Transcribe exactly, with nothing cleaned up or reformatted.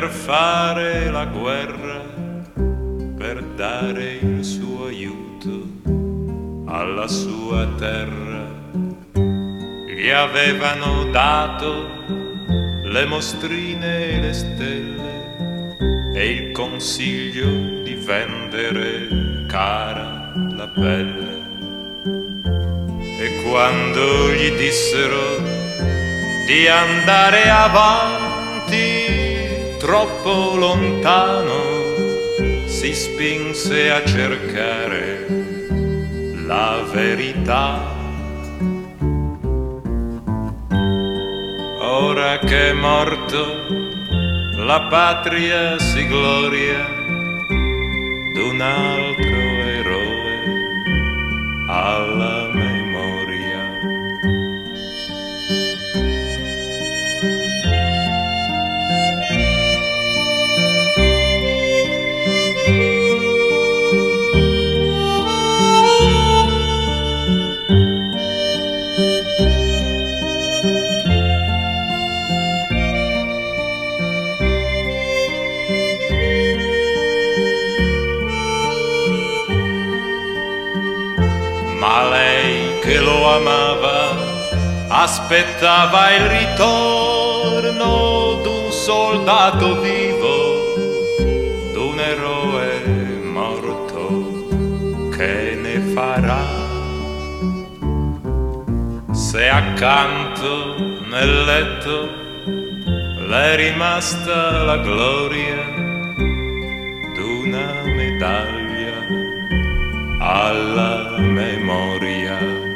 per fare la guerra, per dare il suo aiuto alla sua terra. Gli avevano dato le mostrine e le stelle e il consiglio di vendere cara la pelle. E quando gli dissero di andare avanti troppo lontano, si spinse a cercare la verità. Ora che è morto, la patria si gloria d'un altro eroe alla memoria. Ma lei che lo amava aspettava il ritorno d'un soldato vivo, d'un eroe morto che ne farà. Se accanto nel letto le è rimasta la gloria d'una medaglia alla memoria.